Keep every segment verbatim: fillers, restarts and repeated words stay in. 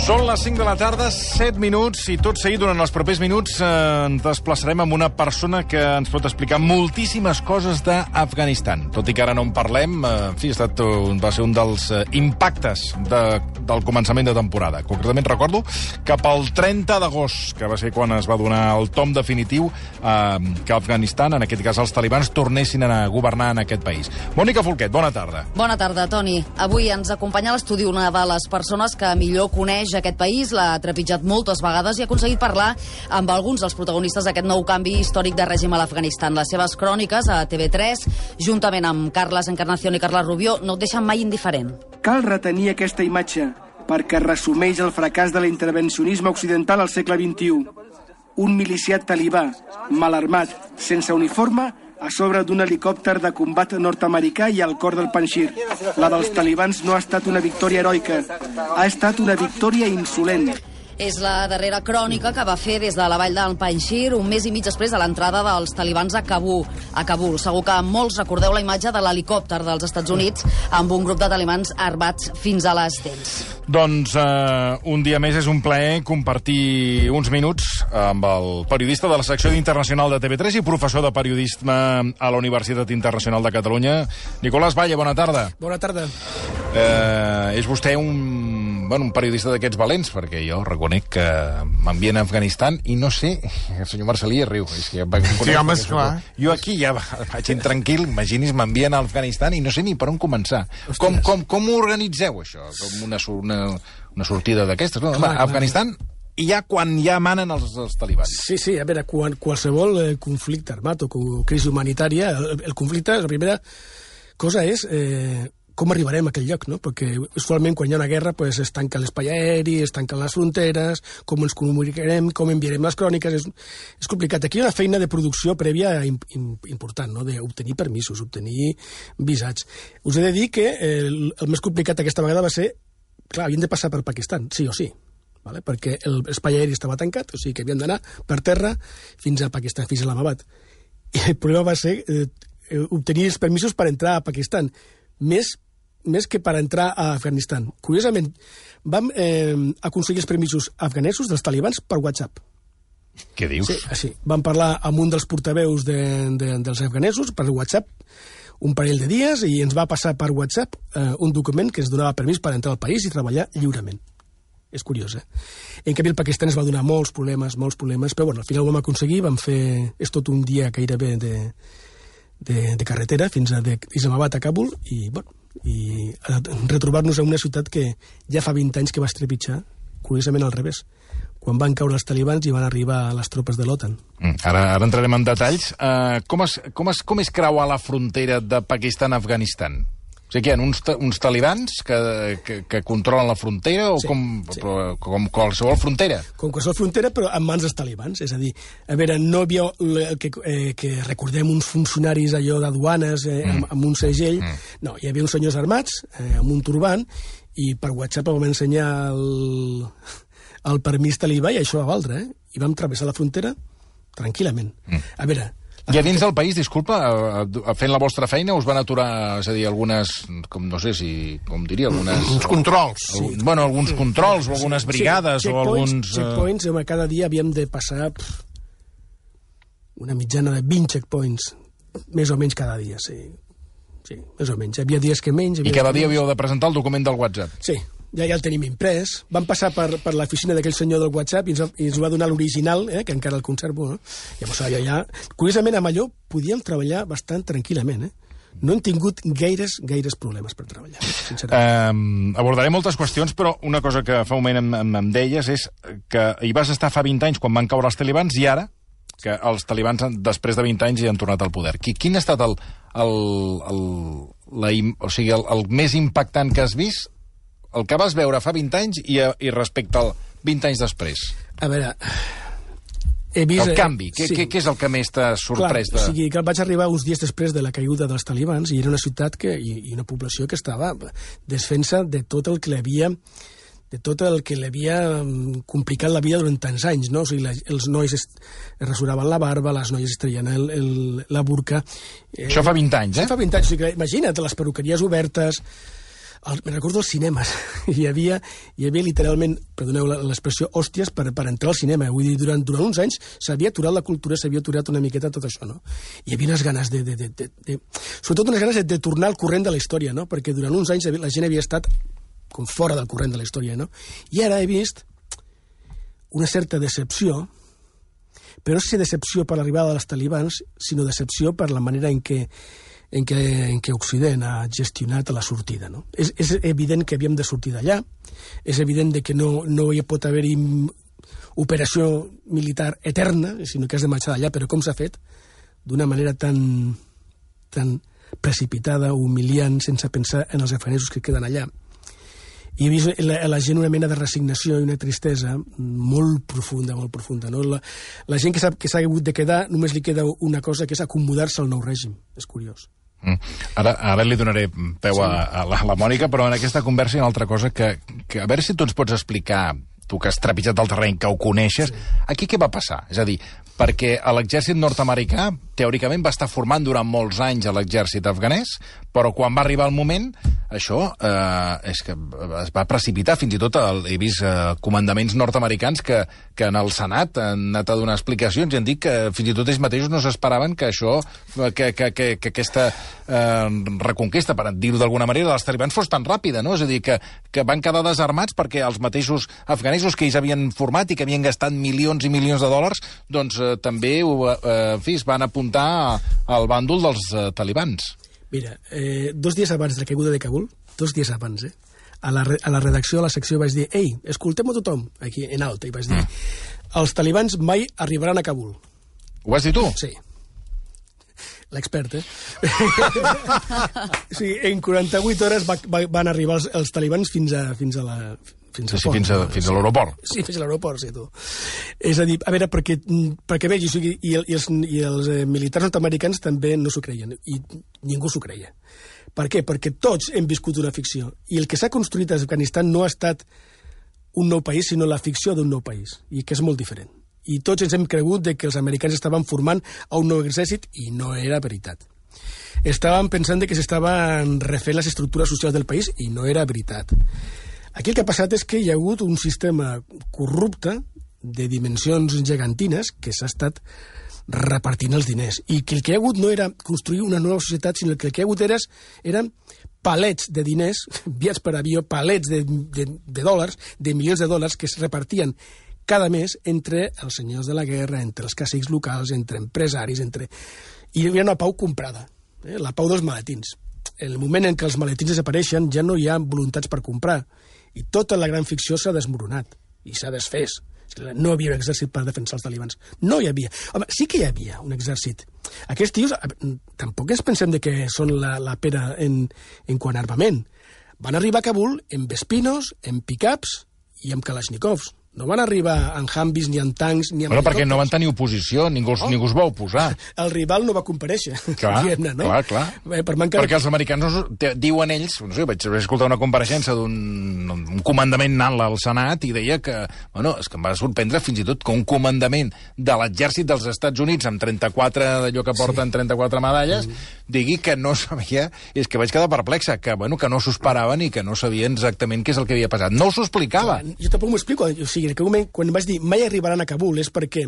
Són les cinc de la tarda, set minuts, i tot seguit, durant els propers minuts, eh, ens desplaçarem amb una persona que ens pot explicar moltíssimes coses d'Afganistan. Tot i que ara no en parlem, eh, en fi, ha estat, un, va ser un dels eh, impactes de, del començament de temporada. Concretament recordo que pel trenta d'agost, que va ser quan es va donar el tom definitiu, eh, que Afganistan, en aquest cas els talibans, tornessin a governar en aquest país. Mònica Folquet, bona tarda. Bona tarda, Toni. Avui ens acompanya a l'estudi una de les persones que millor coneix aquest país, l'ha trepitjat moltes vegades i ha aconseguit parlar amb alguns dels protagonistes d'aquest nou canvi històric de règim a l'Afganistan. Les seves cròniques a T V tres, juntament amb Carles Encarnación i Carles Rubió, no et deixen mai indiferent. Cal retenir aquesta imatge perquè resumeix el fracàs de l'intervencionisme occidental al segle vint-i-u. Un miliciat talibà, mal armat, sense uniforme, a sobre d'un helicòpter de combat nord-americà i al cor del Panjshir. La dels talibans no ha estat una victòria heroica, ha estat una victòria insolent. És la darrera crònica que va fer des de la vall del Panjshir, un mes i mig després de l'entrada dels talibans a Kabul. A Kabul. Segur que molts recordeu la imatge de l'helicòpter dels Estats Units amb un grup de talibans armats fins a les dents. Doncs eh, un dia més és un plaer compartir uns minuts amb el periodista de la secció internacional de T V tres i professor de periodisme a la Universitat Internacional de Catalunya, Nicolás Valle. Bona tarda. Bona tarda. Eh, és vostè un, bueno, un periodista d'aquests valents, perquè jo reconec que m'envien a Afganistan i no sé, el senyor Marcelí riu. És que sí, home, esclar. Jo aquí ja vaig intranquil, imagini's, m'envien a Afganistan i no sé ni per on començar. Com, com, com ho organitzeu, això? Com una, una, una sortida d'aquestes? No? Clar, Afganistan, i ja quan ja manen els, els talibans. Sí, sí, a veure, quan, qualsevol eh, conflicte armat o crisi humanitària, el, el conflicte, la primera cosa és eh, com arribarem a aquell lloc, no? Perquè usualment quan hi ha una guerra pues, es tanquen l'espai aeri, es tanquen les fronteres, com ens comunicarem, com enviarem les cròniques, és, és complicat. Aquí hi ha una feina de producció prèvia im, im, important, no? D'obtenir permisos, obtenir visats. Us he de dir que el, el més complicat aquesta vegada va ser, clar, havien de passar per Pakistan, sí o sí, vale? Perquè l'espai aeri estava tancat, o sigui que havien d'anar per terra fins a Pakistan, fins a l'Islamabad. I el problema va ser eh, obtenir els permisos per entrar a Pakistan, més més que per entrar a Afganistan. Curiosament, vam eh, aconseguir els permisos afganesos dels talibans per WhatsApp. Què dius? Sí, sí. Vam parlar amb un dels portaveus de, de, dels afganesos per WhatsApp un parell de dies i ens va passar per WhatsApp eh, un document que ens donava permís per entrar al país i treballar lliurement. És curiós, eh? En canvi, el Pakistan es va donar molts problemes, molts problemes, però bueno, al final ho vam aconseguir, vam fer... És tot un dia gairebé de, de, de carretera fins a Islamabad a Kabul i, bueno, i retrobar-nos en una ciutat que ja fa vint anys que va estrepitjar, curiosament al revés, quan van caure els talibans i van arribar les tropes de l'OTAN. Mm, ara, ara entrarem en detalls. Uh, com, es, com, es, com es creua la frontera de Pakistan a Afganistan? O sigui, hi ha uns, uns talibans que, que, que controlen la frontera o sí, com, sí. Però, com qualsevol frontera? Com qualsevol frontera, però en mans dels talibans. És a dir, a veure, no hi havia el que, eh, que recordem uns funcionaris allò d'aduanes eh, mm. amb, amb un segell. Mm. No, hi havia uns senyors armats eh, amb un turbant i per WhatsApp vam ensenyar el, el permís talibà i això va valdre, eh? I vam travessar la frontera tranquil·lament. Mm. A veure... I a dins del país, disculpa, fent la vostra feina, us van aturar, és a dir, algunes, com no sé si, com diria, algunes... Uns controls. Algun, bueno, alguns sí. controls, o algunes brigades, sí. o alguns... Checkpoints, uh... cada dia havíem de passar pff, una mitjana de vint checkpoints, més o menys cada dia, sí. Sí, més o menys. Hi havia dies que menys... I cada dia havíeu de presentar el document del WhatsApp. Sí. Ja, ja el tenim imprès. Vam passar per, per l'oficina d'aquell senyor del WhatsApp i ens, i ens va donar l'original, eh, que encara el conservo. No? Llavors, allò ja... Curiosament, amb allò podíem treballar bastant tranquil·lament. Eh? No hem tingut gaires, gaires problemes per treballar, sincerament. Um, abordaré moltes qüestions, però una cosa que fa un moment em, em, em deies és que hi vas estar fa vint anys quan van caure els talibans i ara que els talibans, després de vint anys, hi han tornat al poder. Quin ha estat el, el, el, la, o sigui, el, el més impactant que has vist, el que vas veure fa vint anys i, i respecte al vint anys després? A veure... He vist, el canvi, què, sí. què, què és el que més t'ha sorprès? Clar, de... o sigui, que vaig arribar uns dies després de la caiguda dels talibans i era una ciutat que, i, i una població que estava desfensa de tot el que l'havia de tot el que l'havia complicat la vida durant tants anys, no? O sigui, la, els nois es, es rasuraven la barba, les noies es treien el, el, la burca... Això fa vint anys, eh? Això fa vint anys, o sigui, imagina't, les perruqueries obertes... El, me recordo els cinemes. Hi havia, hi havia literalment, perdoneu l'expressió, hòsties per, per entrar al cinema. Vull dir, durant, durant uns anys s'havia aturat la cultura, s'havia aturat una miqueta tot això, no? Hi havia unes ganes de... de, de, de, de sobretot unes ganes de, de tornar al corrent de la història, no? Perquè durant uns anys la gent havia estat com fora del corrent de la història, no? I ara he vist una certa decepció, però no sé si decepció per l'arribada dels talibans, sinó decepció per la manera en què en què, en què Occident ha gestionat la sortida. No? És, és evident que havíem de sortir d'allà, és evident que no, no hi pot haver-hi operació militar eterna, sinó que has de marxar d'allà, però com s'ha fet? D'una manera tan, tan precipitada, humiliant, sense pensar en els afganesos que queden allà. I he vist la, la gent una mena de resignació i una tristesa molt profunda, molt profunda. No? La, la gent que s'ha que s'ha hagut de quedar, només li queda una cosa, que és acomodar-se al nou règim. És curiós. Mm. Ara, ara li donaré peu sí. a, a, la, a la Mònica, però en aquesta conversa hi ha una altra cosa que, que a veure si tu ens pots explicar, tu que has trepitjat el terreny, que ho coneixes, sí. Aquí què va passar? És a dir, perquè l'exèrcit nord-americà, teòricament, va estar formant durant molts anys a l'exèrcit afganès, però quan va arribar el moment, això eh, és que es va precipitar. Fins i tot el, he vist eh, comandaments nord-americans que, que en el Senat han anat a donar explicacions i han dit que fins i tot ells mateixos no s'esperaven que això, que, que, que, que aquesta eh, reconquesta, per dir-ho d'alguna manera, dels talibans fos tan ràpida, no? És a dir, que, que van quedar desarmats perquè els mateixos afganesos que ells havien format i que havien gastat milions i milions de dòlars, doncs eh, també eh, en fi, es van apuntar al bàndol dels eh, talibans. Mira, eh, dos dies abans de la caiguda de Kabul, dos dies abans, eh, a la, a la redacció, a la secció, vaig dir, ei, escoltem-ho tothom, aquí en alta, i vaig dir, mm. els talibans mai arribaran a Kabul. Ho vas dir tu? Sí. L'expert, eh? Sí, en quaranta-vuit hores va, va, van arribar els, els talibans fins a, fins a la... Fins, sí, sí, fins, a, fins a l'aeroport. Sí, fins a l'aeroport, sí, tu. És a dir, a veure, perquè, perquè vegi, i, i, i els, i els eh, militars nord-americans també no s'ho creien, i ningú s'ho creia. Per què? Perquè tots hem viscut una ficció, i el que s'ha construït a Afganistan no ha estat un nou país, sinó la ficció d'un nou país, i que és molt diferent. I tots ens hem cregut de que els americans estaven formant a un nou exèrcit, i no era veritat. Estàvem pensant de que s'estaven refent les estructures socials del país, i no era veritat. Aquí el que ha passat és que hi ha hagut un sistema corrupte de dimensions gegantines que s'ha estat repartint els diners. I que el que hi ha hagut no era construir una nova societat, sinó que el que hi ha hagut era, eren palets de diners, viats per avió, palets de, de, de dòlars, de milions de dòlars que es repartien cada mes entre els senyors de la guerra, entre els cacics locals, entre empresaris, entre... I hi havia una pau comprada, eh? La pau dels maletins. En el moment en què els maletins desapareixen ja no hi ha voluntats per comprar. I tota la gran ficció s'ha desmoronat i s'ha desfès. No hi havia un exèrcit per defensar els talibans. No hi havia. Home, sí que hi havia un exèrcit. Aquests tios, tampoc ens pensem de que són la, la pera en, en quant a armament. Van arribar a Kabul amb espinos, amb pick-ups i amb kalashnikovs. No van arribar en Humvees, ni en tancs, ni en... Bueno, perquè no van tenir oposició, ningú, oh. ningú es va oposar. El rival no va comparèixer. Clar, no? clar, clar. Bé, per manca... Perquè els americans te, diuen ells... No sé, vaig escoltar una compareixença d'un un comandament alt al Senat i deia que... Bueno, és que em va sorprendre fins i tot que un comandament de l'exèrcit dels Estats Units amb trenta-quatre, d'allò que porten sí. trenta-quatre medalles, mm. digui que no sabia... És que vaig quedar perplexa, que, bueno, que no s'ho esperaven i que no sabien exactament què és el que havia passat. No s'ho explicava. Clar, jo tampoc m'ho explico. O sigui, en aquell moment, quan vaig dir mai arribaran a Kabul, és perquè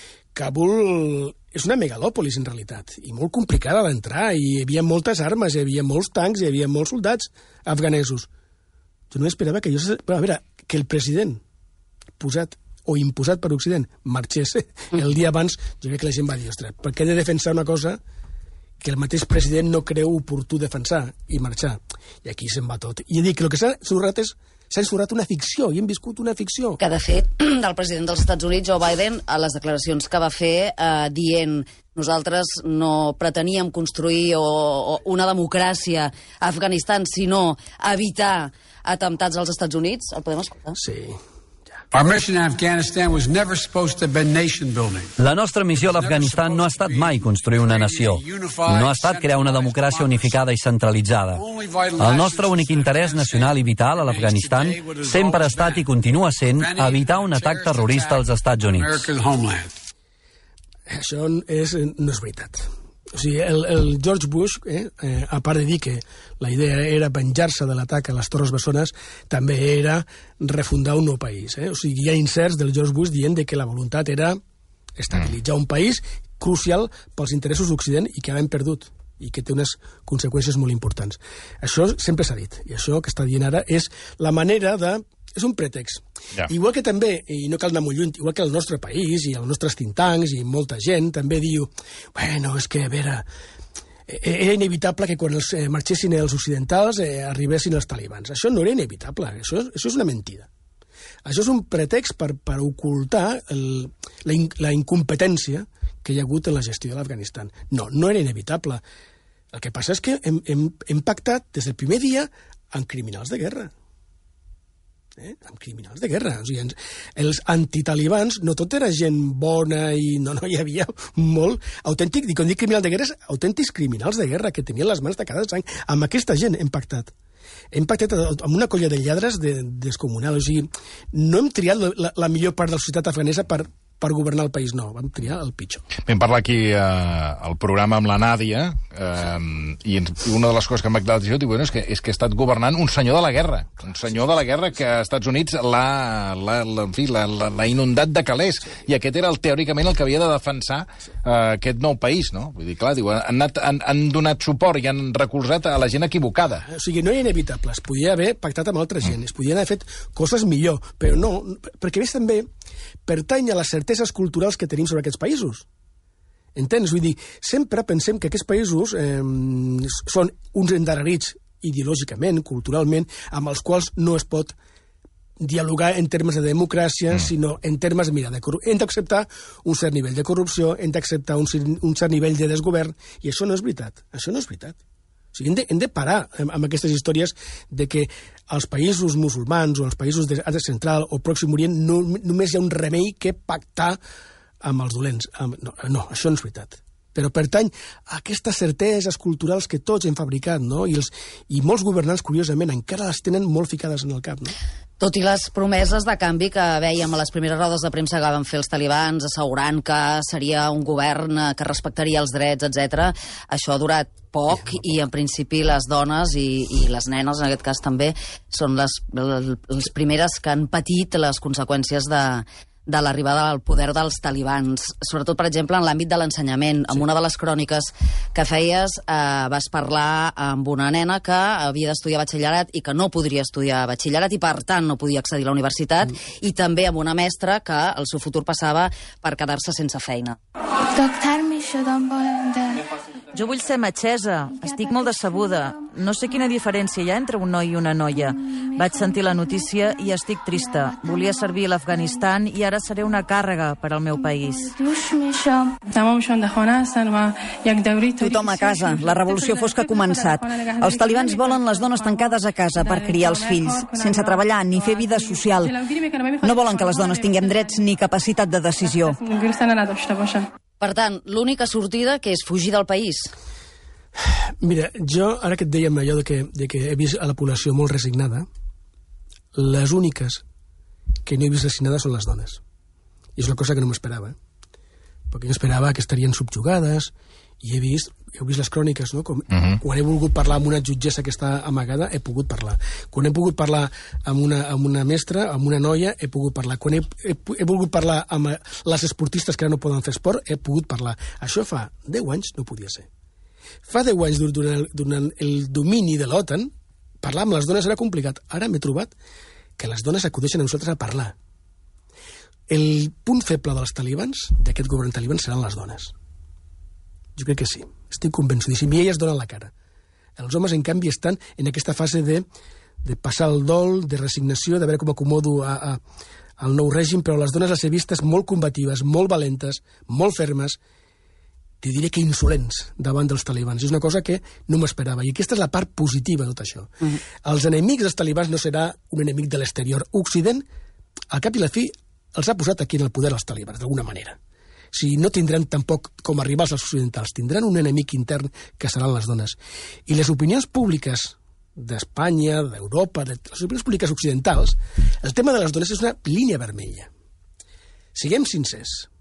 Kabul és una megalòpolis, en realitat, i molt complicada d'entrar, i hi havia moltes armes, hi havia molts tancs, hi havia molts soldats afganesos. Jo no esperava que jo... A veure, que el president posat o imposat per Occident marxés el dia abans, jo crec que la gent va dir, ostres, per què he de defensar una cosa que el mateix president no creu oportú defensar i marxar? I aquí se'n va tot. I he dit que el que s'ha sorrat és s'ha ensorrat una ficció, i hem viscut una ficció. Que, de fet, el president dels Estats Units, Joe Biden, a les declaracions que va fer eh, dient nosaltres no preteníem construir o, o una democràcia a Afganistan, sinó evitar atemptats als Estats Units, el podem escoltar? Sí. Our mission in Afghanistan was never supposed to have been nation building. La nostra missió a l'Afganistan no ha estat mai construir una nació. No ha estat crear una democràcia unificada i centralitzada. El nostre únic interès nacional i vital a l'Afganistan sempre ha estat i continua sent evitar un atac terrorista als Estats Units. Això és, no és veritat. O sigui, el, el George Bush, eh, eh, a part de dir que la idea era venjar-se de l'atac a les Torres Bessones, també era refundar un nou país. Eh? O sigui, hi ha inserts del George Bush dient de que la voluntat era estabilitzar un país crucial pels interessos d'Occident i que hem perdut i que té unes conseqüències molt importants. Això sempre s'ha dit, i això que està dient ara és la manera de... És un pretext. Yeah. Igual que també, i no cal anar molt lluny, igual que el nostre país i els nostres think tanks i molta gent també diu, bueno, és que, a veure, era inevitable que quan els eh, marxessin els occidentals eh, arribessin els talibans. Això no era inevitable, això, això és una mentida. Això és un pretext per, per ocultar el, la, in, la incompetència que hi ha hagut en la gestió de l'Afganistan. No, no era inevitable. El que passa és que hem, hem, hem pactat des del primer dia amb criminals de guerra. Eh? Amb criminals de guerra. O sigui, ens, els antitalibans no tot era gent bona i no, no hi havia molt autèntic, i quan dic criminals de guerra, autèntics criminals de guerra que tenien les mans tacades de sang. Amb aquesta gent hem pactat. Hem pactat amb una colla de lladres de, descomunal. O sigui, no hem triat la, la millor part de la societat afganesa per, per governar el país, no. Vam triar el pitjor. Vam parlar aquí eh, al programa amb la Nàdia eh, i una de les coses que m'ha quedat l'atenció bueno, és, que, és que ha estat governant un senyor de la guerra. Un senyor de la guerra que als Estats Units l'ha inundat de calés. I aquest era el, teòricament el que havia de defensar eh, aquest nou país, no? Vull dir, clar, diu, han, anat, han, han donat suport i han recolzat a la gent equivocada. O sigui, no era inevitable. Es podia haver pactat amb altra gent, es podien haver fet coses millor, però no, perquè més també pertany a les certeses culturals que tenim sobre aquests països. Entens? Vull dir, sempre pensem que aquests països eh, són uns endarrerits ideològicament, culturalment, amb els quals no es pot dialogar en termes de democràcia, mm. sinó en termes, mira, de corrupció. Hem d'acceptar un cert nivell de corrupció, hem d'acceptar un, un cert nivell de desgovern, i això no és veritat. Això no és veritat. O sigui, hem de, hem de parar amb, amb aquestes històries de que als països musulmans o als països d'Àsia Central o Pròxim Orient no, només hi ha un remei que pactar amb els dolents. No, no, això no és veritat. Però pertany a aquestes certeses culturals que tots hem fabricat, no? I, els, i molts governants, curiosament, encara les tenen molt ficades en el cap, no? Tot i les promeses de canvi que vèiem a les primeres rodes de premsa que van fer els talibans, assegurant que seria un govern que respectaria els drets, etcètera, això ha durat poc i, en principi, les dones i, i les nenes, en aquest cas també, són les, les primeres que han patit les conseqüències de... de l'arribada al poder dels talibans, sobretot, per exemple, en l'àmbit de l'ensenyament. Sí. En una de les cròniques que feies eh, vas parlar amb una nena que havia d'estudiar batxillerat i que no podria estudiar batxillerat i, per tant, no podia accedir a la universitat, mm. i també amb una mestra que el seu futur passava per quedar-se sense feina. Jo vull ser metgessa, estic molt decebuda. No sé quina diferència hi ha entre un noi i una noia. Vaig sentir la notícia i estic trista. Volia servir a l'Afganistan i ara seré una càrrega per al meu país. Tothom a casa. La revolució fosca ha començat. Els talibans volen les dones tancades a casa per criar els fills, sense treballar ni fer vida social. No volen que les dones tinguem drets ni capacitat de decisió. Per tant, l'única sortida que és fugir del país. Mira, jo, ara que et dèiem allò de que, de que he vist a la població molt resignada, les úniques que no he vist resignades són les dones. I és una cosa que no m'esperava. Perquè jo esperava que estarien subjugades, i he vist, heu vist les cròniques, no? Com, uh-huh. Quan he volgut parlar amb una jutgessa que està amagada, he pogut parlar. Quan he pogut parlar amb una, amb una mestra, amb una noia, he pogut parlar. Quan he, he, he volgut parlar amb les esportistes que ara no poden fer esport, he pogut parlar. Això fa deu anys no podia ser. Fa deu anys, durant el, durant el domini de l'OTAN, parlar amb les dones era complicat. Ara m'he trobat que les dones acudeixen a nosaltres a parlar. El punt feble dels talibans, d'aquest govern talibans, seran les dones. Jo crec que sí. Estic convençudíssim. I elles donen la cara. Els homes, en canvi, estan en aquesta fase de, de passar el dol, de resignació, de veure com acomodo a, a, al nou règim, però les dones les he vistes molt combatives, molt valentes, molt fermes, te diré que insolents davant dels talibans. És una cosa que no m'esperava. I aquesta és la part positiva de tot això. Uh-huh. Els enemics dels talibans no serà un enemic de l'exterior. Occident, al cap i la fi, els ha posat aquí en el poder els talibans, d'alguna manera. Si no tindran tampoc com a rivals als occidentals, tindran un enemic intern que seran les dones. I les opinions públiques d'Espanya, d'Europa, de les opinions públiques occidentals, el tema de les dones és una línia vermella. Siguem sincers.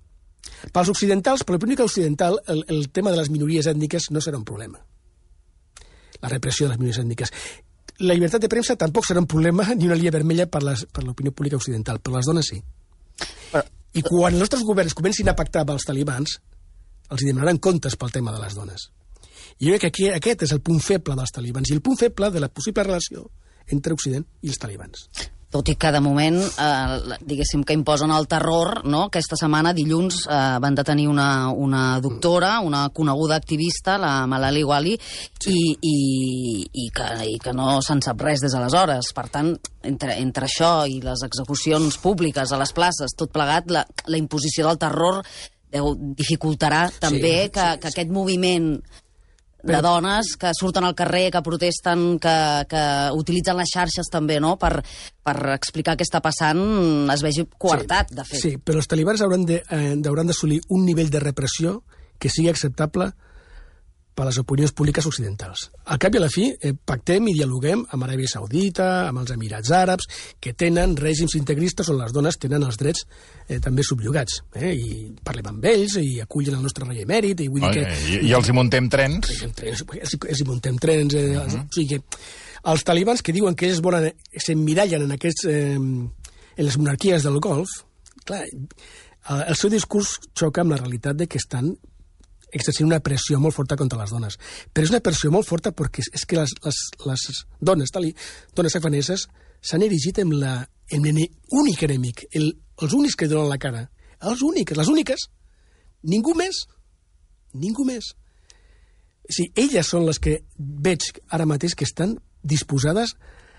Pels occidentals, per l'opinió occidental, el, el tema de les minories ètniques no serà un problema. La repressió de les minories ètniques. La llibertat de premsa tampoc serà un problema ni una línia vermella per, les, per l'opinió pública occidental, però les dones sí. Però, I quan els nostres governs comencin a pactar amb els talibans, els hi demanaran comptes pel tema de les dones. I jo crec que aquí, aquest és el punt feble dels talibans i el punt feble de la possible relació entre Occident i els talibans. Tot i que, de moment, eh, diguéssim que imposen el terror, no? Aquesta setmana, dilluns, eh, van detenir una, una doctora, una coneguda activista, la Malala Iwali, sí. i, i, i, que, i que no se'n sap res des d'aleshores. Per tant, entre, entre això i les execucions públiques a les places, tot plegat, la, la imposició del terror deu, dificultarà també sí, que, sí, que aquest moviment de dones que surten al carrer, que protesten, que, que utilitzen les xarxes també, no?, per, per explicar què està passant, es vegi coartat, sí, de fet. Sí, però els talibans hauran de, eh, hauran d'assolir un nivell de repressió que sigui acceptable per les opinions públiques occidentals. Al cap i a la fi, eh, pactem i dialoguem amb Aràbia Saudita, amb els Emirats Àrabs, que tenen règims integristes on les dones tenen els drets eh, també subjugats. Eh? I parlem amb ells, i acullen el nostre rei emèrit, i vull dir que... I, i els hi muntem trens. Els, els hi muntem trens. Eh, uh -huh. O sigui que els talibans que diuen que ells volen, s'emmirallen en aquests... Eh, en les monarquies del Golf, clar, el seu discurs xoca amb la realitat de que estan exercint una pressió molt forta contra les dones. Però és una pressió molt forta perquè és que les, les, les dones, tali, dones afganeses s'han erigit en l'únic enemic, el, els únics que donen la cara. Els únics, les úniques. Ningú més. Ningú més. O sigui, elles són les que veig ara mateix que estan disposades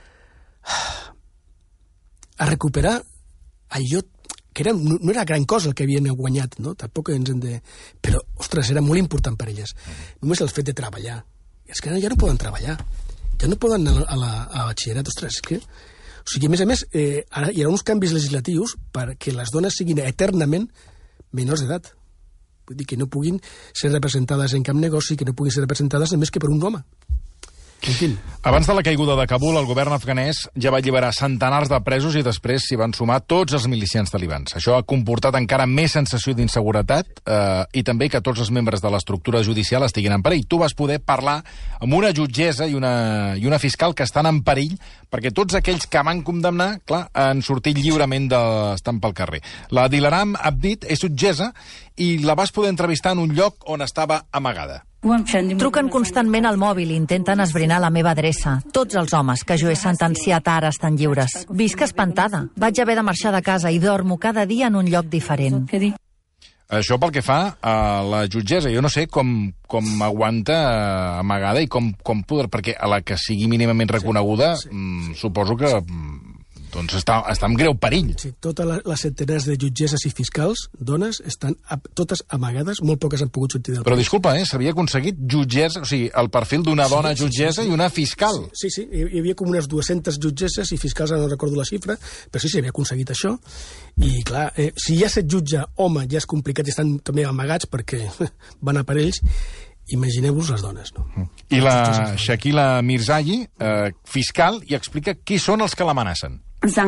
a recuperar allò que era, no, no era gran cosa el que havien guanyat, no? Tampoc ens hem de... Però, ostres, era molt important per elles. Només el fet de treballar. I és que ja no poden treballar. Ja no poden anar a la a batxillerat. Ostres, és que... O sigui, a més a més, eh, ara hi ha uns canvis legislatius perquè les dones siguin eternament menors d'edat. Vull dir que no puguin ser representades en cap negoci, que no puguin ser representades només que per un home. En fi. Abans de la caiguda de Kabul, el govern afganès ja va alliberar centenars de presos i després s'hi van sumar tots els milicians talibans. Això ha comportat encara més sensació d'inseguretat eh, i també que tots els membres de l'estructura judicial estiguin en perill. Tu vas poder parlar amb una jutgessa i una, i una fiscal que estan en perill perquè tots aquells que van condemnar, clar, han sortit lliurement d'estar pel carrer. La Dilaram Abdit és jutgessa i la vas poder entrevistar en un lloc on estava amagada. Truquen constantment al mòbil i intenten esbrinar la meva adreça. Tots els homes que jo he sentenciat ara estan lliures. Visc espantada. Vaig haver de marxar de casa i dormo cada dia en un lloc diferent. Això pel que fa a la jutgessa. Jo no sé com, com aguanta amagada i com, com poder... Perquè a la que sigui mínimament reconeguda, sí, sí, sí. Suposo que... doncs està, està en greu perill. Sí, totes les centenars de jutgesses i fiscals, dones, estan totes amagades, molt poques han pogut sortir del Però país. disculpa, eh, s'havia aconseguit jutgessa, o sigui, el perfil d'una dona sí, jutgessa sí, sí, sí. i una fiscal. Sí, sí, sí, hi havia com unes dues-centes jutgesses i fiscals, no recordo la xifra, però sí, s'havia aconseguit això. I clar, eh, si ja set jutge home ja és complicat i estan també amagats perquè van a per ells, imagineu-vos les dones, no? I la Shakila Mirzayi, eh, fiscal, i explica qui són els que l'amenacen.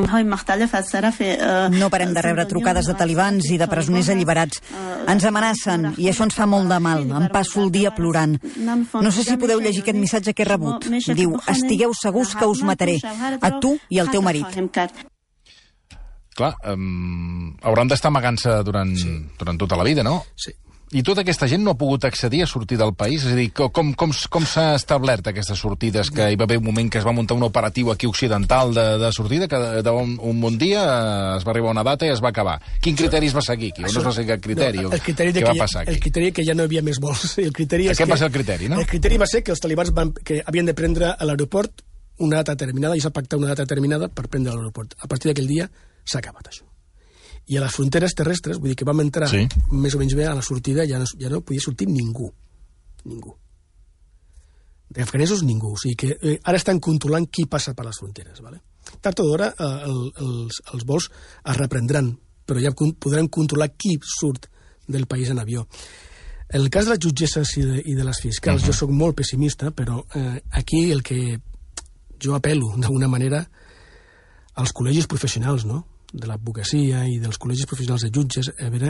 No parem de rebre trucades de talibans i de presoners alliberats. Ens amenacen i això ens fa molt de mal. Em passo el dia plorant. No sé si podeu llegir aquest missatge que he rebut. Diu, estigueu segurs que us mataré, a tu i al teu marit. Clar, um, hauran d'estar amagant-se durant, sí. durant tota la vida, no? Sí. I tota aquesta gent no ha pogut accedir a sortir del país? És a dir, com, com, com s'ha establert aquestes sortides? Que hi va haver un moment que es va muntar un operatiu aquí occidental de, de sortida, que d'un un bon dia es va arribar a una data i es va acabar. Quin criteri es va seguir aquí? O no es va seguir aquest criteri? No, el criteri Què va ja, passar aquí? El criteri que ja no hi havia més vols. El criteri és Aquest que, va ser el criteri, no? El criteri va ser que els talibans van, que havien de prendre a l'aeroport una data determinada i s'ha pactat una data determinada per prendre l'aeroport. A partir d'aquell dia s'ha acabat això. I a les fronteres terrestres, vull dir que vam entrar sí. més o menys bé a la sortida, ja no, ja no podia sortir ningú. Ningú. D'afganesos, ningú. O sigui que eh, ara estan controlant qui passa per les fronteres. Vale? Tard o d'hora eh, el, els, els vols es reprendran, però ja podran controlar qui surt del país en avió. En el cas de les jutgesses i de, i de les fiscals, uh-huh. jo sóc molt pessimista, però eh, aquí el que jo apel·lo, d'alguna manera, als col·legis professionals, no?, de l'advocacia i dels col·legis professionals de jutges, a veure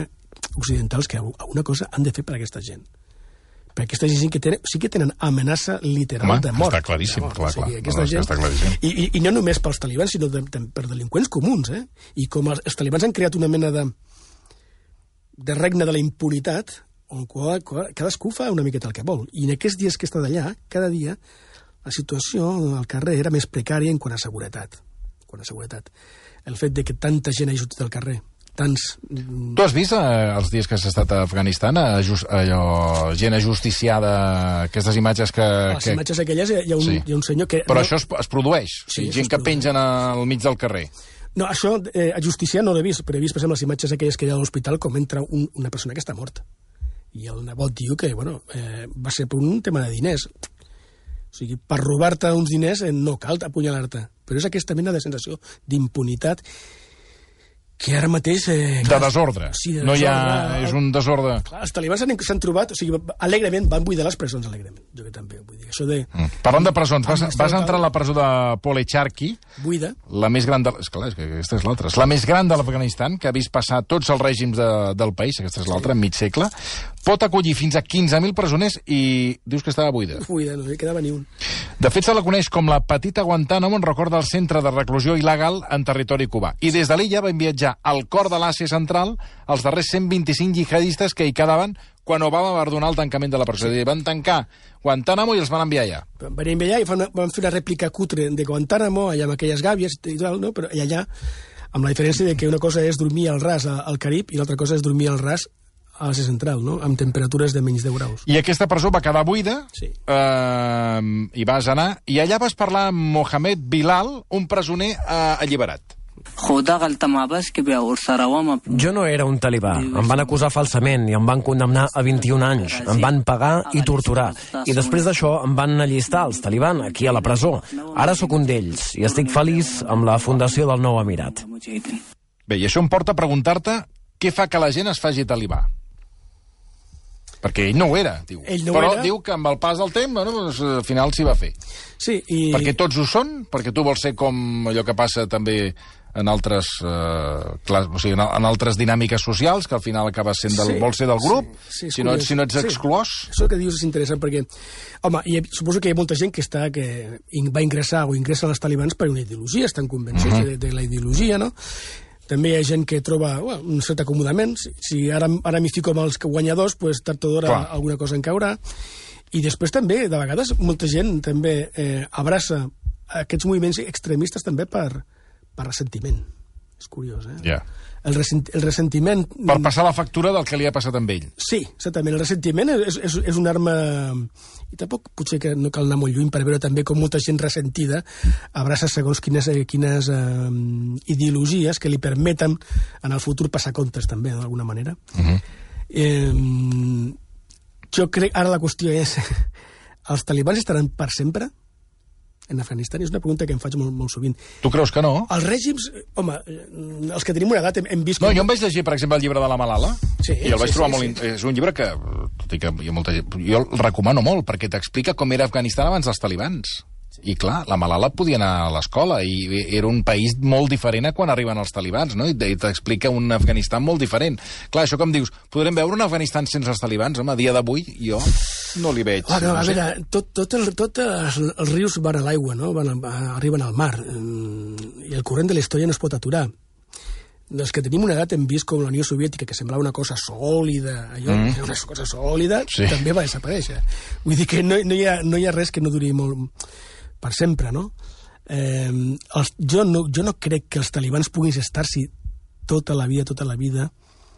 occidentals que alguna cosa han de fer per a aquesta gent. Per aquesta gent que tenen, sí que tenen amenaça literal Home, de mort. està claríssim, mort. clar, O sigui, clar. aquesta No, és que gent, està claríssim. i, i, I no només pels talibans, sinó de, de, per delinqüents comuns. Eh? I com els, els talibans han creat una mena de, de regne de la impunitat, on qual, qual, cadascú fa una miqueta el que vol. I en aquests dies que he estat allà, cada dia, la situació al carrer era més precària en quant a seguretat. Quant a seguretat. El fet de que tanta gent hagi sortit al carrer, tants... Tu has vist, eh, els dies que has estat a Afganistan, a just, allò, gent ajusticiada, aquestes imatges que... A les que... imatges aquelles hi ha un, Sí. hi ha un senyor que... Però no, això es, es produeix? Sí, Sí, això gent es que produeix. pengen al mig del carrer? No, això, eh, a justiciar no l'he vist, però he vist, per exemple, les imatges aquelles que hi ha a l'hospital com entra un, una persona que està morta. I el nebot diu que, bueno, eh, va ser per un tema de diners. O sigui, per robar-te uns diners eh, no cal apunyalar-te. Però és aquesta mena de sensació d'impunitat que ara mateix... Eh, De desordre. Sí, de no hi ha... desordre. És un desordre... Clar, els talibans s'han s'han trobat, o sigui, alegrement, van buidar les presons, alegrement. Jo que també, vull dir, això de... Mm. Parlant de presons, vas, Administrar vas entrar a la presó de Polecharki, Buida. la més gran de... Esclar, és que aquesta és l'altra. És la més gran de l'Afganistan, que ha vist passar tots els règims de, del país, aquesta és l'altra, en mig segle. Pot acollir fins a quinze mil presoners i dius que estava buida. Buida, no hi quedava ni un. De fet, se la coneix com la petita Guantánamo, en recorda el centre de reclusió il·legal en territori cubà. I des de l'illa van viatjar al cor de l'Àsia Central els darrers cent vint-i-cinc jihadistes que hi quedaven quan Obama va ordenar el tancament de la presó. Sí. Van tancar Guantánamo i els van enviar allà. Van enviar i fan, van fer una rèplica cutre de Guantánamo, allà amb aquelles gàbies i tal, no? Però allà, amb la diferència de que una cosa és dormir al ras al Carib i l'altra cosa és dormir al ras a l'Àsia Central, no? Amb temperatures de menys deu graus. I aquesta presó va quedar buida, Sí. eh, i vas anar, i allà vas parlar amb Mohamed Bilal, un presoner eh, alliberat. Jo no era un talibà. Em van acusar falsament i em van condemnar a vint-i-un anys. Em van pagar i torturar. I després d'això em van allistar els talibans aquí a la presó. Ara sóc un d'ells i estic feliç amb la fundació del nou emirat. Bé, i això em porta a preguntar-te què fa que la gent es faci talibà. Perquè ell no ho era, diu. Ell no Però era. diu que amb el pas del temps, bueno, doncs, al final s'hi va fer. Sí, i... Perquè tots ho són? Perquè tu vols ser com allò que passa també en altres, eh, clas, o sigui, en, en altres dinàmiques socials, que al final acabes sent del, Sí, vols ser del grup, sí, sí, si, no, ets- si no ets sí. exclòs... Això que dius és interessant perquè, home, i suposo que hi ha molta gent que està que in- va ingressar o ingressa als talibans per una ideologia, estan convençuts uh -huh. de, de la ideologia, no? També hi ha gent que troba bueno, un cert acomodament. Si, si ara, ara m'hi fico amb els guanyadors, pues, tard o d'hora Clar. alguna cosa en caurà. I després també, de vegades, molta gent també eh, abraça aquests moviments extremistes també per, per ressentiment. És curiós, eh? Ja. El, ressent, el ressentiment... Per passar la factura del que li ha passat amb ell. Sí, exactament. El ressentiment és, és, és un arma... I tampoc potser que no cal anar molt lluny per veure també com molta gent ressentida abraça segons quines, eh, quines eh, ideologies que li permeten en el futur passar comptes també, d'alguna manera. Uh -huh. eh, jo crec... Ara la qüestió és... Els talibans estaran per sempre en Afganistan? És una pregunta que em faig molt, molt sovint. Tu creus que no? Els règims... Home, els que tenim una edat hem, hem vist... No, com- jo em vaig llegir, per exemple, el llibre de la Malala, Sí, i el vaig sí, trobar sí, molt... sí. int- És un llibre que, tot i que hi ha molta gent... Jo el recomano molt, perquè t'explica com era Afganistan abans dels talibans. I clar, la Malala podia anar a l'escola i era un país molt diferent a quan arriben els talibans, no? I t'explica un Afganistan molt diferent. Clar, això que em dius, podrem veure un Afganistan sense els talibans? Home, a dia d'avui jo no li veig. Bueno, no a sé. veure, tot, tot el, tot els, els rius van a l'aigua, no? Van a, arriben al mar, mm, i el corrent de la història no es pot aturar. Els que tenim una edat hem vist com la Unió Soviètica, que semblava una cosa sòlida, allò, mm. una cosa sòlida, Sí. també va desaparèixer. Vull dir que no, no, hi ha, no hi ha res que no duri molt per sempre, no? Eh, els, jo no? Jo no crec que els talibans puguin estar-s'hi tota la vida, tota la vida,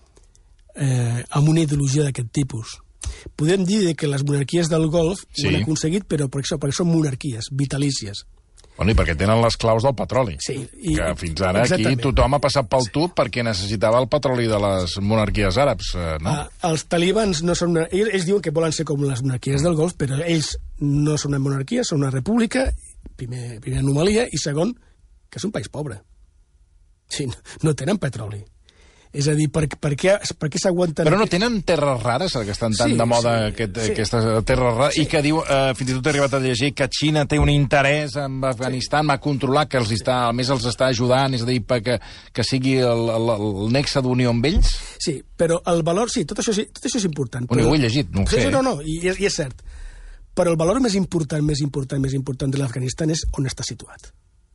eh, amb una ideologia d'aquest tipus. Podem dir que les monarquies del Golf Sí. ho han aconseguit, però per això, perquè són monarquies vitalícies. Bueno, i perquè tenen les claus del petroli. Sí, i- que fins ara aquí exactament. tothom ha passat pel tub perquè necessitava el petroli de les monarquies àrabs, eh, no? Ah, els talibans no són una... Ells, ells diuen que volen ser com les monarquies del Golf, però ells no són una monarquia, són una república, primer, primera anomalia, i segon, que és un país pobre. Sí, no, no tenen petroli. És a dir, per, per què, per què s'aguanten... Però no tenen terres rares, que estan tan sí, de moda, sí, aquest, sí. aquestes terres rares, sí. I que diu, eh, fins i tot he arribat a llegir que Xina té un interès en Afganistan, sí. m'ha controlat, que els està, a més els està ajudant, és a dir, perquè que sigui el, el, el nexe d'unió amb ells? Sí, però el valor, sí, tot això, sí, tot això és important. Bueno, però... ho he llegit, no ho sé. Sí, no, no, i, i és cert. Però el valor més important, més important, més important de l'Afganistan és on està situat.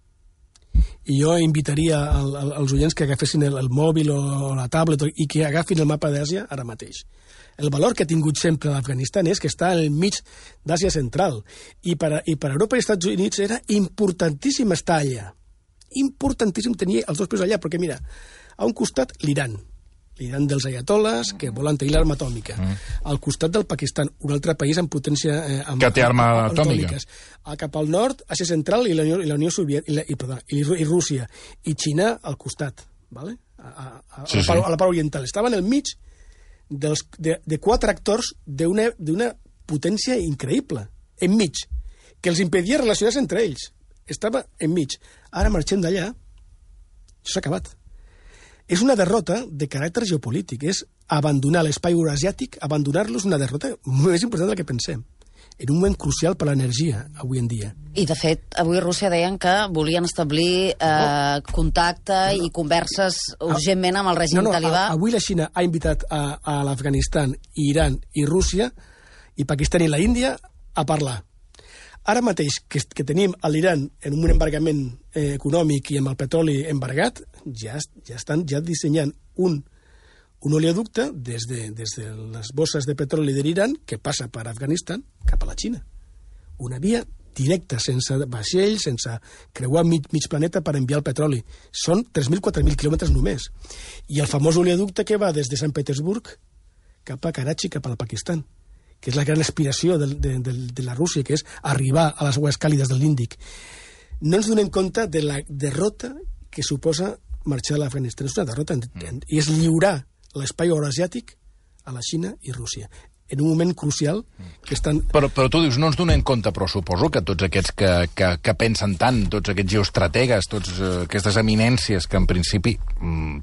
I jo invitaria al, al, als oients que agafessin el, el mòbil o la tablet i que agafin el mapa d'Àsia ara mateix. El valor que ha tingut sempre l'Afganistan és que està al mig d'Àsia Central. I per, I per Europa i Estats Units era importantíssim estar allà. Importantíssim tenir els dos peus allà, perquè mira, a un costat l'Iran, l'Iran dels ayatoles, que volen tenir l'arma atòmica. Mm. Al costat del Pakistan, un altre país amb potència... Eh, amb, que té arma amb, atòmica. Atòmiques. Cap al nord, Àsia Central i la Unió, i la Unió Soviètica, i, la, i, perdó, i, i Rússia. I Xina al costat, ¿vale? a, a, a, sí, a, la, part, a la part oriental. Estaven al mig dels, de, de quatre actors d'una potència increïble, enmig, que els impedia relacionar-se entre ells. Estava enmig. Ara marxem d'allà, això s'ha acabat. És una derrota de caràcter geopolític, és abandonar l'espai eurasiàtic, abandonar-lo és una derrota més important del que pensem, en un moment crucial per l'energia, avui en dia. I, de fet, avui Rússia deien que volien establir eh, no. contacte no, no. i converses urgentment amb el règim no, no, talibà. A, avui la Xina ha invitat a, a l'Afganistan, Iran i Rússia, i Pakistan i la Índia, a parlar. Ara mateix que, que tenim a l'Iran en un embargament eh, econòmic i amb el petroli embargat, ja, ja estan ja dissenyant un, un oleoducte des de, des de les bosses de petroli de l'Iran que passa per Afganistan cap a la Xina. Una via directa, sense vaixells, sense creuar mig, mig planeta per enviar el petroli. Són tres mil quatre mil quilòmetres només. I el famós oleoducte que va des de Sant Petersburg cap a Karachi, cap al Pakistan, que és la gran aspiració de, de, de, de la Rússia, que és arribar a les aigües càlides de l'Índic. No ens donem compte de la derrota que suposa marxar a l'Afganistan. És una derrota, mm. i és lliurar l'espai eurasiàtic a la Xina i Rússia, en un moment crucial que estan... Però, però tu dius, no ens donem compte, però suposo que tots aquests que, que, que pensen tant, tots aquests geoestrategues, totes uh, aquestes eminències que en principi... Mm,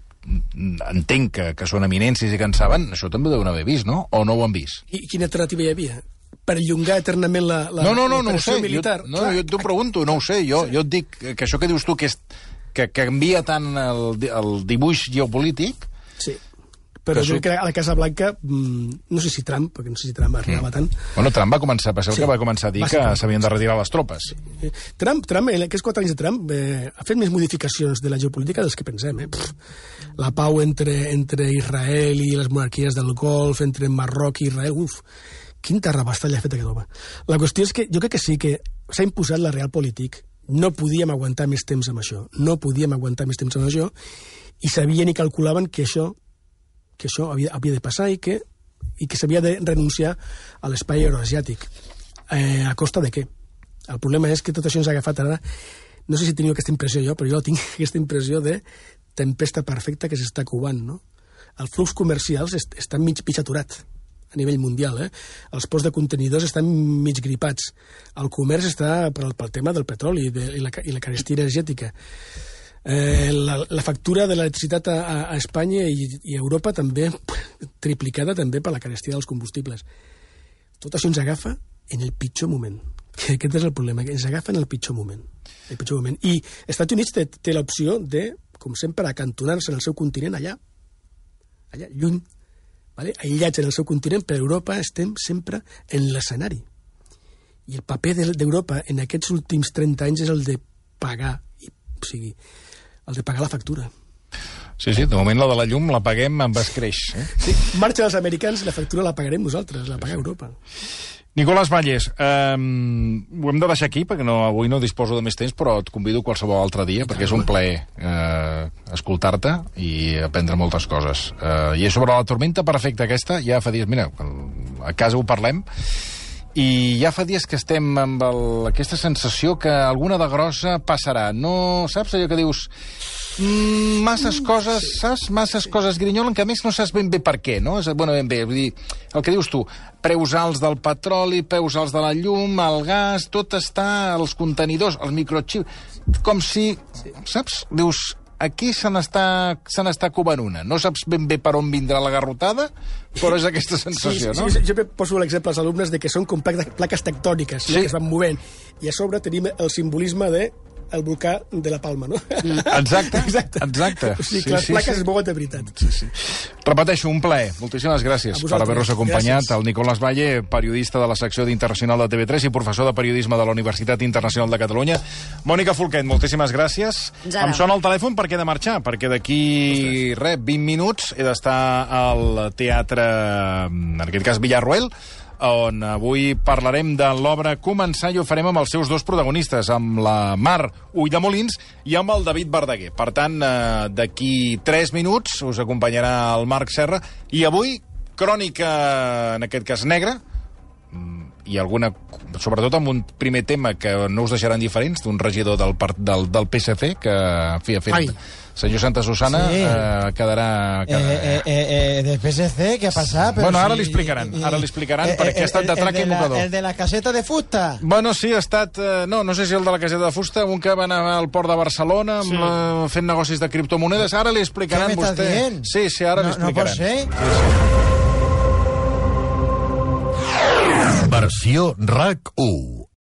entenc que, que són eminències i que en saben, això també ho deuen haver vist, no? O no ho han vist? I quina alternativa hi havia? Perllongar eternament la, la, no, no, no, l'operació no ho sé. militar? Jo, no, jo t'ho pregunto, no ho sé. Jo, sí. jo et dic que això que dius tu, que, és, que canvia tant el, el dibuix geopolític... Sí. Però jo crec que a la Casa Blanca, mmm, no sé si Trump, perquè no sé si Trump arribava mm. tant... Bueno, Trump va començar, passeu sí. que va començar a dir que s'havien de retirar les tropes. Sí. Trump, Trump, en aquests quatre anys de Trump, eh, ha fet més modificacions de la geopolítica dels que pensem. Eh? Pff, la pau entre, entre Israel i les monarquies del Golf, entre Marroc i Israel... Uf, quin terrabastall ha fet aquest home. La qüestió és que jo crec que sí que s'ha imposat la realpolitik. No podíem aguantar més temps amb això. No podíem aguantar més temps amb això. I sabien i calculaven que això que això havia, havia de passar i que, i que s'havia de renunciar a l'espai euroasiàtic. Eh, a costa de què? El problema és que tot això ens ha agafat ara... No sé si teniu aquesta impressió jo, però jo tinc aquesta impressió de tempesta perfecta que s'està covant, no? Els flux comercials est estan mig, mig aturat a nivell mundial, eh? Els ports de contenidors estan mig gripats. El comerç està pel, pel tema del petroli i, de, i, la, i la carestia energètica. Eh, la, la factura de l'electricitat a, a Espanya i, i a Europa també triplicada també per la carestia dels combustibles. Tot això ens agafa en el pitjor moment. Que aquest és el problema, que ens agafa en el pitjor moment. El pitjor moment. I Estats Units té, té l'opció de, com sempre, acantonar-se en el seu continent allà, allà, lluny, vale? Aïllats en el seu continent, però a Europa estem sempre en l'escenari. I el paper d'Europa en aquests últims trenta anys és el de pagar, i, o sigui, el de pagar la factura. Sí, sí, de moment la de la llum la paguem amb escreix. Eh? Sí, marxen els americans i la factura la pagarem nosaltres, la paga Europa. Nicolás Valles, eh, ho hem de deixar aquí perquè no, avui no disposo de més temps, però et convido qualsevol altre dia perquè és un plaer eh, escoltar-te i aprendre moltes coses. Eh, I sobre la tormenta perfecta aquesta, ja fa dies, mira, a casa ho parlem, i ja fa dies que estem amb el, aquesta sensació que alguna de grossa passarà. No, saps allò que dius... Mm, masses coses, saps? Masses coses grinyolen, que a més no saps ben bé per què, no? És, bueno, ben bé, vull dir, el que dius tu, preus alts del petroli, preus alts de la llum, el gas, tot està, els contenidors, els microxips, com si, saps? Dius, aquí se n'està se n'està covant una. No saps ben bé per on vindrà la garrotada, però és aquesta sensació, sí, no? Sí, jo poso l'exemple als alumnes de que són com plaques tectòniques, sí. que es van movent, i a sobre tenim el simbolisme de el volcà de la Palma, no? Exacte, exacte. exacte. O sigui, que les sí, plaques sí. es mouen de veritat. Sí, sí. Repeteixo, un plaer. Moltíssimes gràcies per haver-nos acompanyat. Gràcies. El Nicolás Valle, periodista de la secció d'Internacional de T V tres i professor de periodisme de la Universitat Internacional de Catalunya. Mònica Folquet, moltíssimes gràcies. Zara. Em sona el telèfon perquè he de marxar, perquè d'aquí, res, vint minuts he d'estar al teatre, en aquest cas Villarroel, on avui parlarem de l'obra Començar i ho farem amb els seus dos protagonistes, amb la Mar Ulldemolins i amb el David Verdaguer. Per tant, eh, d'aquí tres minuts us acompanyarà el Marc Serra i avui crònica, en aquest cas negra, i alguna, sobretot amb un primer tema que no us deixaran diferents, d'un regidor del, del, del P S C, que en fi, ha fet... Ai. Senyor Santa Susana, sí. eh, quedarà... quedarà... Eh, eh, eh, del P S C, què ha passat? Bueno, ara li explicaran, ara li explicaran, eh, perquè eh, ha estat de trac i mocador. El de la caseta de fusta? Bueno, sí, ha estat... Eh, no, no sé si el de la caseta de fusta, un que va anar al port de Barcelona sí. amb, eh, fent negocis de criptomonedes, ara li explicaran vostè... Què m'estàs dient? Sí, sí, ara no, li explicaran. No pot ser? Sí, sí. Versió R A C u.